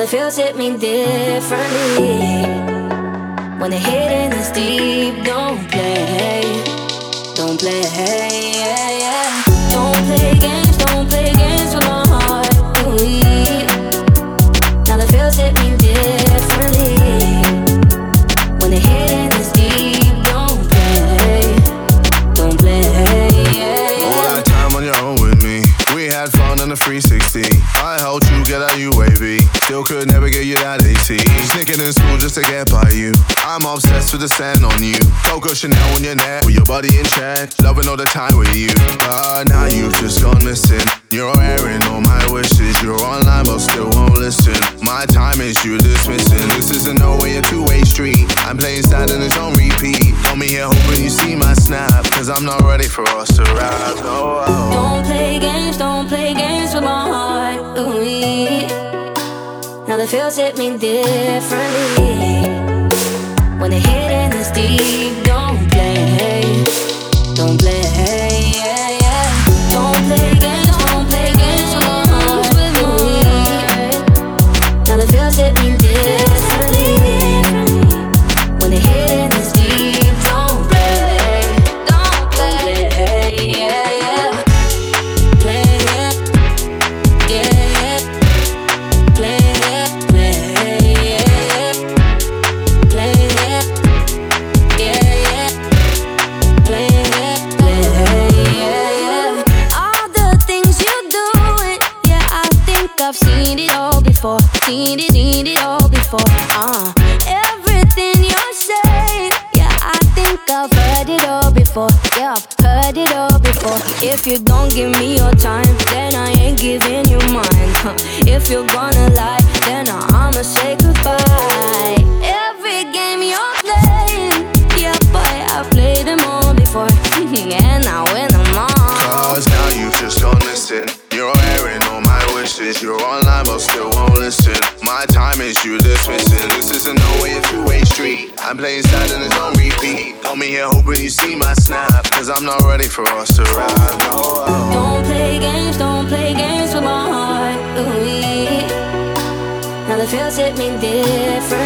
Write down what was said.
the feels hit me differently. When the hitting is deep, don't play. Don't play, yeah, yeah. Don't play games with my heart. Ooh, now the feels hit me differently. When the hitting is deep, don't play, yeah, yeah. All that time on your own with me, we had fun on the 360. I helped you get out UAV, still could never get you that AC. Sneaking in school just to get by you. I'm obsessed with the scent on you. Coco Chanel on your neck, with your body in check. Loving all the time with you. But now you've just gone missing. You're airing all my wishes. You're online but still won't listen. My time is you dismissing. This isn't no way a two-way street. I'm playing sad and it's on repeat. Call me here hoping you see my snap, cause I'm not ready for us to rap. Oh, oh. Don't play games with my heart. Ooh, now the feels hit me differently. When the hitting is deep, don't play, yeah, yeah. Don't play games with my heart. Now the feels hit me differently. When the hitting is deep, don't play, yeah, yeah. Play, yeah, yeah, play, yeah, play, yeah, all the things you doing, yeah, I think I've seen it all before. Seen it all before. Everything you're saying, yeah, I think I've heard it all before. Yeah, I've heard it all before. If you don't give me your time, then I ain't giving you mine. If you're gonna lie, then I'ma say goodbye. Every game you're playing, yeah, boy, I've played them all before. And I win them all. Cause now you've just gone missing. You're airing all my wishes. You're online but still won't listen. My time is you dismissing. This isn't no way a two-way street. I'm playing sad and it's on repeat. Call me here hoping you see my snap, cause I'm not ready for us to rap. Oh, oh. Don't play games with my heart. Ooh, now the feels hit me different.